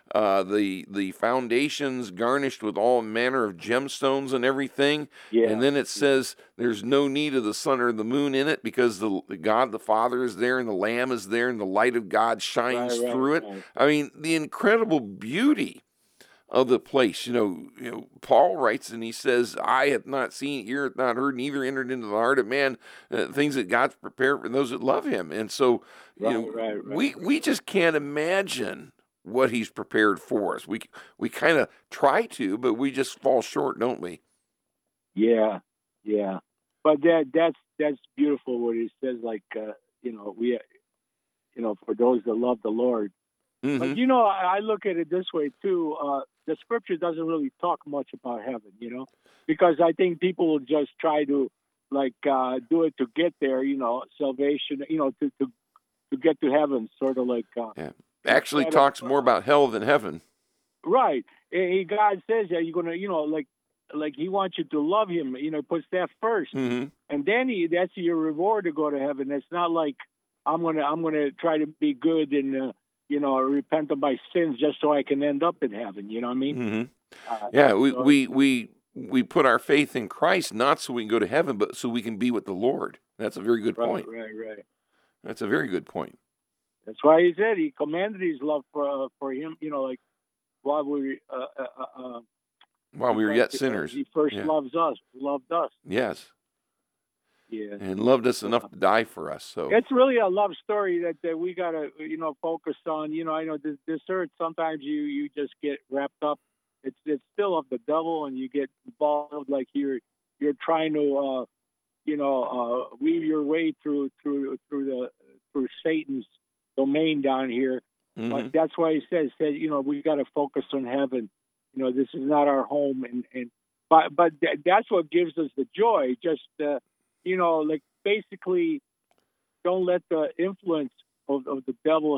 the foundations garnished with all manner of gemstones and everything. Yeah. And then it says there's no need of the sun or the moon in it, because the God the Father is there and the Lamb is there and the light of God shines through it. Right. I mean, the incredible beauty of the place. Paul writes and he says, "Eye hath not seen, ear hath not heard, neither entered into the heart of man things that God's prepared for those that love him." And so, we just can't imagine what he's prepared for us. We kind of try to, but we just fall short, don't we? Yeah. But that's beautiful what he says. Like we, for those that love the Lord. But I look at it this way too. The scripture doesn't really talk much about heaven, because I think people will just try to do it to get there, salvation, to get to heaven, sort of like. Actually talks more about hell than heaven. Right. God says that you're going to, like he wants you to love him. You know, puts that first, Mm-hmm. and then that's your reward to go to heaven. It's not like I'm gonna try to be good and repent of my sins just so I can end up in heaven. You know what I mean? Mm-hmm. Yeah, we put our faith in Christ not so we can go to heaven, but so we can be with the Lord. That's a very good point. Right. That's a very good point. That's why he said he commanded his love for him. You know, like while we were yet sinners, he first loved us. Yes. Yeah. And loved us enough to die for us. So it's really a love story that we gotta focus on. I know this earth sometimes you just get wrapped up. It's still of the devil, and you get involved like you're trying to weave your way through Satan's domain down here. Mm-hmm. But that's why he said we got to focus on heaven. This is not our home, but that's what gives us the joy. Just like basically, don't let the influence of the devil,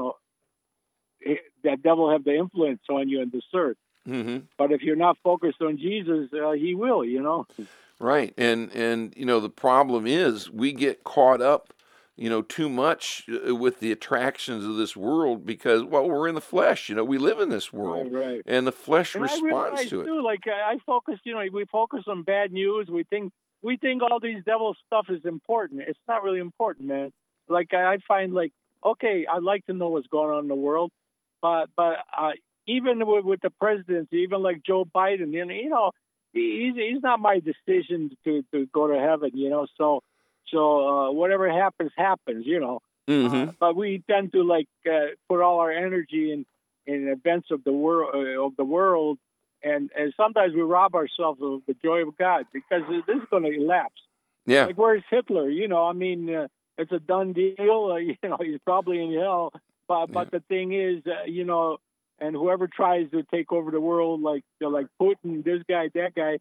that devil have the influence on you in this earth. Mm-hmm. But if you're not focused on Jesus, he will. Right, and the problem is we get caught up, too much with the attractions of this world because we're in the flesh. We live in this world, right. And the flesh and responds to it. Too, like I focus, we focus on bad news. We think all these devil stuff is important. It's not really important, man. Like I find, like, okay, I'd like to know what's going on in the world, but even with the presidency, even like Joe Biden, he's not my decision to go to heaven, So whatever happens. Mm-hmm. But we tend to put all our energy in events of the world, and sometimes we rob ourselves of the joy of God because this is going to elapse. Yeah. Like, where's Hitler? It's a done deal. He's probably in hell. But the thing is, and whoever tries to take over the world, like Putin, this guy, that guy,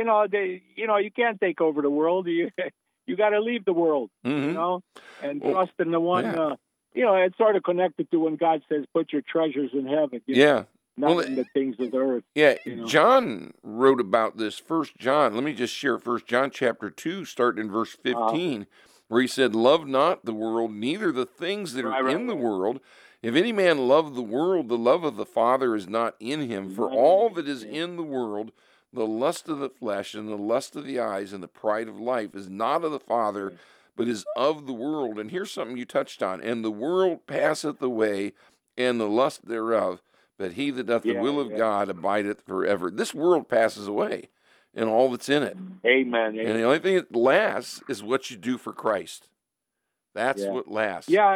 you can't take over the world. You got to leave the world, mm-hmm. and trust in the one. It's sort of connected to when God says, "Put your treasures in heaven." Not in the things of the earth. Yeah, John wrote about this. 1 John. Let me just share 1 John chapter 2, starting in verse 15, where he said, "Love not the world, neither the things that are in the world. If any man love the world, the love of the Father is not in him. For all that is in the world, the lust of the flesh and the lust of the eyes and the pride of life is not of the Father, but is of the world." And here's something you touched on. "And the world passeth away, and the lust thereof. But he that doth the will of God abideth forever." This world passes away, and all that's in it. Amen. And the only thing that lasts is what you do for Christ. That's what lasts. Yeah.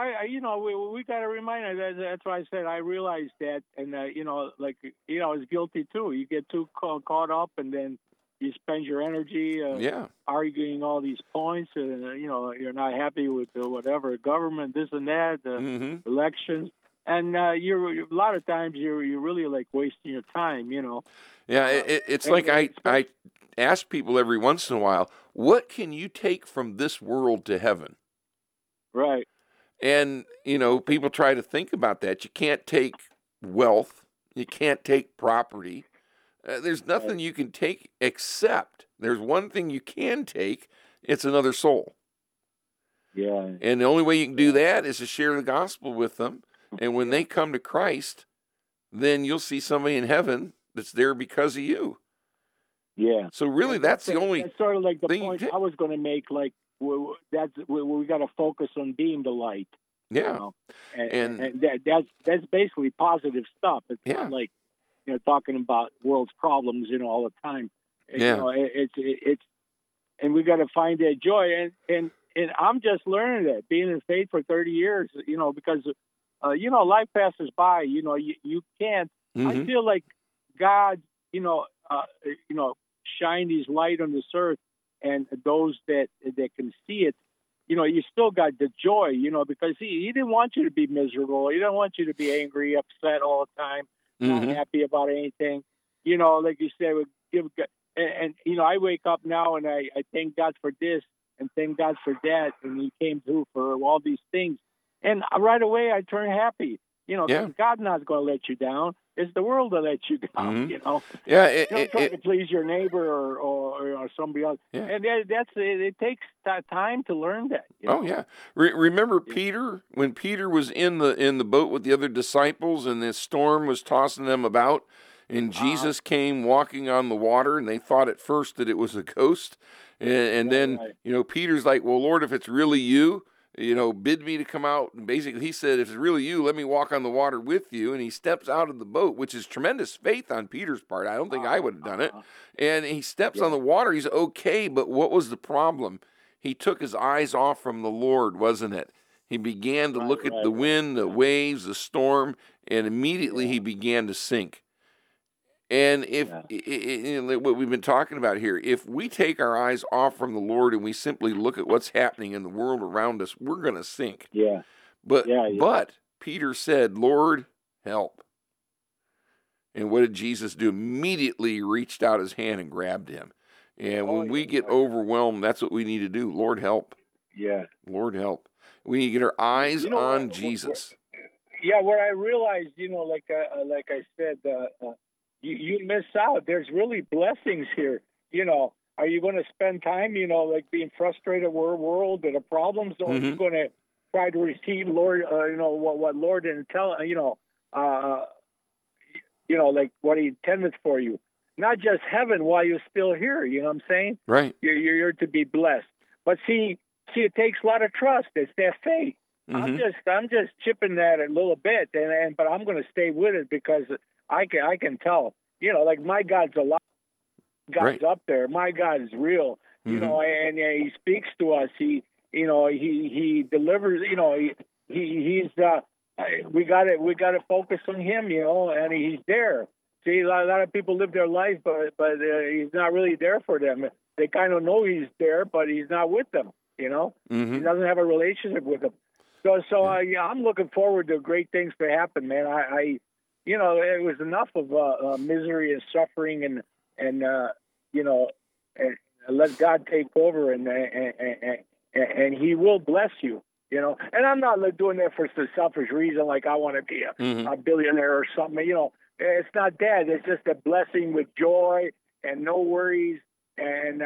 We got to remind us. That's why I said I realized that, and I was guilty too. You get too caught up, and then you spend your energy arguing all these points, and you're not happy with whatever government, this and that, elections, and you're a lot of times you're really like wasting your time. Yeah, it's like I ask people every once in a while, what can you take from this world to heaven? Right. And, people try to think about that. You can't take wealth. You can't take property. There's nothing you can take except there's one thing you can take. It's another soul. Yeah. And the only way you can do that is to share the gospel with them. And when they come to Christ, then you'll see somebody in heaven that's there because of you. Yeah. So really, that's the only That's sort of like the thing point I was going to make, like, we got to focus on being the light. Yeah, and that's basically positive stuff. It's not like talking about world's problems all the time. It's and we got to find that joy. And I'm just learning that, being in faith for 30 years. Because life passes by. You can't. Mm-hmm. I feel like God, shine His light on this earth. And those that can see it, you still got the joy, because he didn't want you to be miserable. He didn't want you to be angry, upset all the time, not happy about anything. Like you said, I wake up now and I thank God for this and thank God for that. And He came through for all these things. And right away I turn happy, God's not going to let you down. it's the world that lets you down. You know. Yeah. Don't try to please your neighbor or somebody else. Yeah. And it takes time to learn that. You know? Oh yeah. Remember Peter, when Peter was in the boat with the other disciples and the storm was tossing them about, and Jesus came walking on the water, and they thought at first that it was a ghost, and then Peter's like, well, Lord, if it's really you, bid me to come out. And basically, he said, if it's really you, let me walk on the water with you. And he steps out of the boat, which is tremendous faith on Peter's part. I don't think I would have done it. And he steps on the water. He's okay, but what was the problem? He took his eyes off from the Lord, wasn't it? He began to look at the wind, the waves, the storm, and immediately he began to sink. And what we've been talking about here, if we take our eyes off from the Lord and we simply look at what's happening in the world around us, we're going to sink. Yeah. But Peter said, Lord, help. And what did Jesus do? Immediately reached out his hand and grabbed him. And when we get overwhelmed, that's what we need to do. Lord, help. Yeah. Lord, help. We need to get our eyes on Jesus. Yeah, where I realized, like I said, you miss out. There's really blessings here. Are you going to spend time, like being frustrated with the world and the problems, or are you going to try to receive Lord, what Lord didn't tell, like what He intended for you? Not just heaven while you're still here. You know what I'm saying? Right. You're to be blessed. But see, it takes a lot of trust. It's that faith. I'm just chipping that a little bit, but I'm going to stay with it because I can tell, like my God's alive. God's up there. My God is real, and He speaks to us. He delivers. He's we got to focus on Him, and He's there. See, a lot of people live their life, but He's not really there for them. They kind of know He's there, but He's not with them. He doesn't have a relationship with them. So I'm looking forward to great things to happen, man. It was enough of misery and suffering, and let God take over, and He will bless you. And I'm not doing that for some selfish reason, like I want to be a billionaire or something. It's not that. It's just a blessing with joy and no worries, and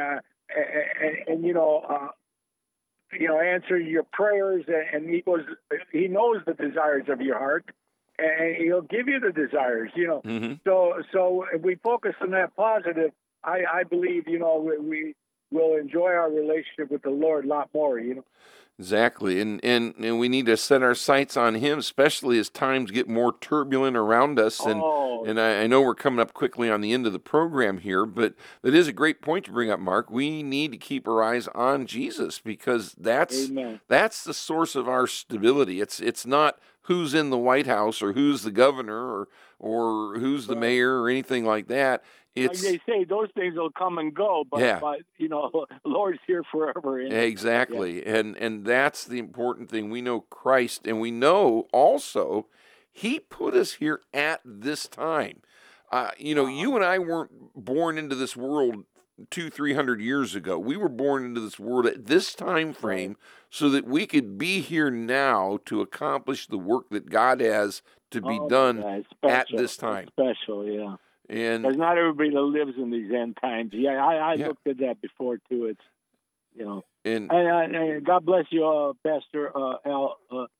answer your prayers, and He knows the desires of your heart, and He'll give you the desires, So if we focus on that positive, I believe, we will enjoy our relationship with the Lord a lot more, Exactly. And we need to set our sights on Him, especially as times get more turbulent around us. And I know we're coming up quickly on the end of the program here, but that is a great point to bring up, Mark. We need to keep our eyes on Jesus, because that's the source of our stability. It's not who's in the White House or who's the governor or who's the mayor or anything like that. It's, like they say, those things will come and go, but the Lord's here forever. Exactly, and that's the important thing. We know Christ, and we know also He put us here at this time. You and I weren't born into this world 200-300 years ago. We were born into this world at this time frame so that we could be here now to accomplish the work that God has to be done at this time. Special, yeah. And there's not everybody that lives in these end times. Yeah, I looked at that before too. It's and God bless you, Pastor Al.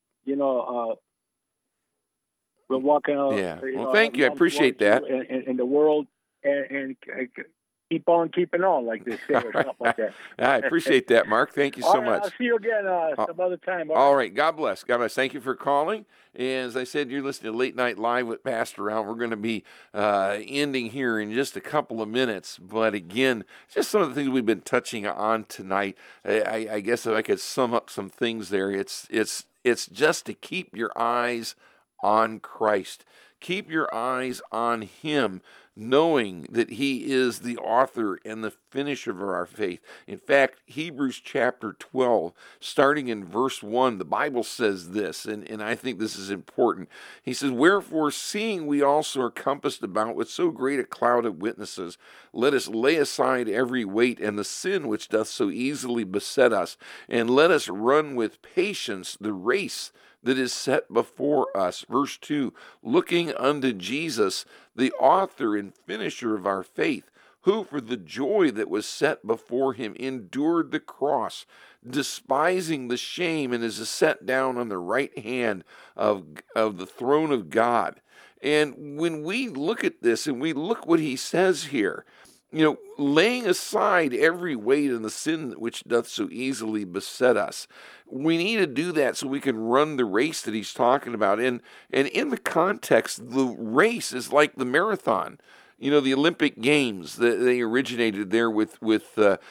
We're walking. Well, thank you. I appreciate that. In the world, and keep on keeping on, like they say, or something like that. I appreciate that, Mark. Thank you so much. I'll see you again some other time. All right. God bless. God bless. Thank you for calling. And as I said, you're listening to Late Night Live with Pastor Al. We're going to be ending here in just a couple of minutes. But again, just some of the things we've been touching on tonight. I guess if I could sum up some things there, it's just to keep your eyes on Christ. Keep your eyes on Him. knowing that he is the author and the finisher of our faith. In fact, Hebrews chapter 12, starting in verse 1, the Bible says this, and I think this is important. He says, "Wherefore, seeing we also are compassed about with so great a cloud of witnesses, let us lay aside every weight and the sin which doth so easily beset us, and let us run with patience the race that is set before us." Verse 2, "Looking unto Jesus, the author and finisher of our faith, who for the joy that was set before him endured the cross, despising the shame, and is set down on the right hand of the throne of God." And when we look at this and we look what he says here, laying aside every weight and the sin which doth so easily beset us. We need to do that so we can run the race that he's talking about. And in the context, the race is like the marathon. The Olympic Games, they originated there with the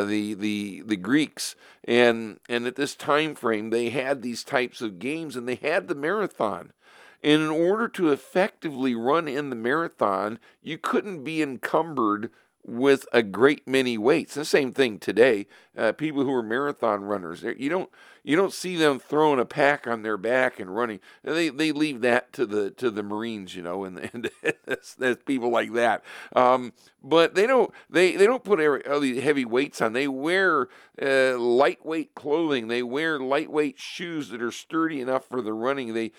Greeks. And at this time frame, they had these types of games, and they had the marathon. And in order to effectively run in the marathon, you couldn't be encumbered with a great many weights. The same thing today. People who are marathon runners, you don't see them throwing a pack on their back and running. They leave that to the Marines, and that's people like that. But they don't put all these heavy weights on. They wear lightweight clothing. They wear lightweight shoes that are sturdy enough for the running. They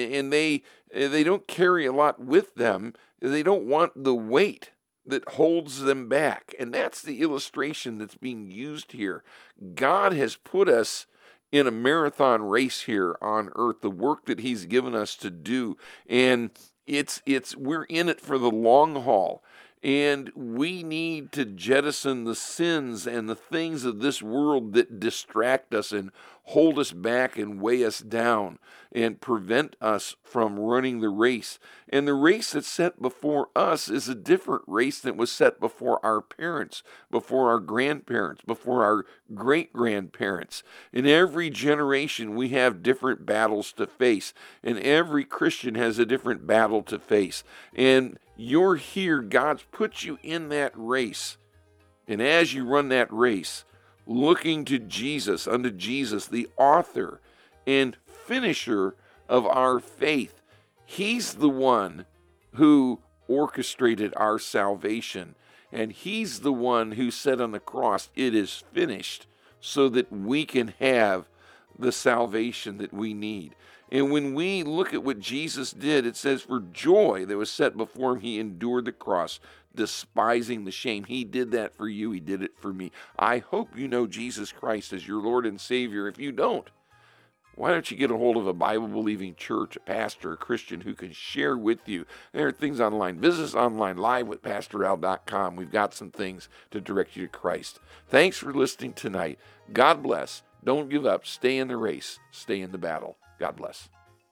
don't carry a lot with them. They don't want the weight that holds them back. And that's the illustration that's being used here. God has put us in a marathon race here on earth, the work that he's given us to do. And we're in it for the long haul. And we need to jettison the sins and the things of this world that distract us and hold us back and weigh us down and prevent us from running the race. And the race that's set before us is a different race than was set before our parents, before our grandparents, before our great-grandparents. In every generation, we have different battles to face, and every Christian has a different battle to face. And you're here, God's put you in that race. And as you run that race, looking to Jesus, unto Jesus, the author and finisher of our faith. He's the one who orchestrated our salvation. And he's the one who said on the cross, "It is finished," so that we can have the salvation that we need. And when we look at what Jesus did, it says, "For joy that was set before him, he endured the cross, despising the shame." He did that for you. He did it for me. I hope you know Jesus Christ as your Lord and Savior. If you don't, why don't you get a hold of a Bible-believing church, a pastor, a Christian who can share with you? There are things online. Visit us online, livewithpastoral.com. We've got some things to direct you to Christ. Thanks for listening tonight. God bless. Don't give up. Stay in the race. Stay in the battle. God bless.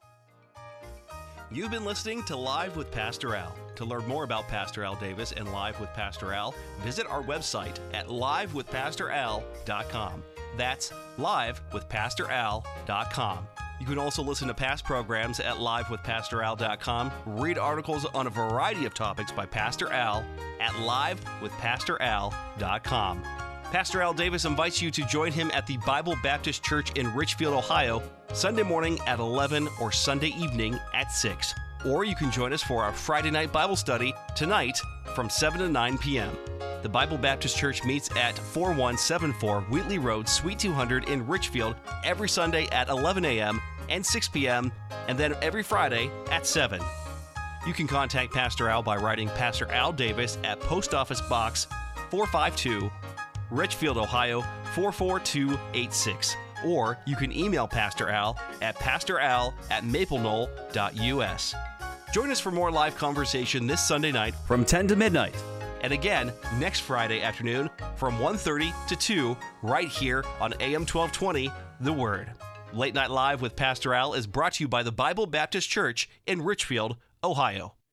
You've been listening to Live with Pastor Al. To learn more about Pastor Al Davis and Live with Pastor Al, visit our website at livewithpastoral.com. That's livewithpastoral.com. You can also listen to past programs at livewithpastoral.com, read articles on a variety of topics by Pastor Al at livewithpastoral.com. Pastor Al Davis invites you to join him at the Bible Baptist Church in Richfield, Ohio, Sunday morning at 11 or Sunday evening at 6. Or you can join us for our Friday night Bible study tonight from 7 to 9 p.m. The Bible Baptist Church meets at 4174 Wheatley Road, Suite 200 in Richfield every Sunday at 11 a.m. and 6 p.m., and then every Friday at 7. You can contact Pastor Al by writing Pastor Al Davis at Post Office Box 452, Richfield, Ohio 44286. Or you can email Pastor Al at pastoral@mapleknoll.us. Join us for more live conversation this Sunday night from 10 to midnight. And again, next Friday afternoon from 1:30 to 2, right here on AM 1220, The Word. Late Night Live with Pastor Al is brought to you by the Bible Baptist Church in Richfield, Ohio.